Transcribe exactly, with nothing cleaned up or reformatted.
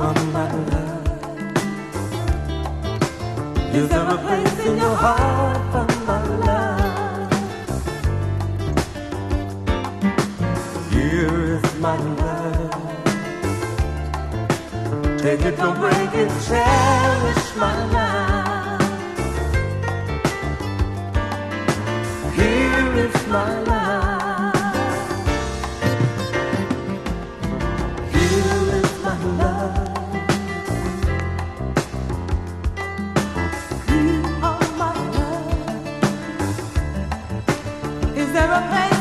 from my love? Is there a place in your heart for my love? Here is my love. Take it, don't break it, cherish my love. Here is my love. Here is my love. You are my love. Is there a place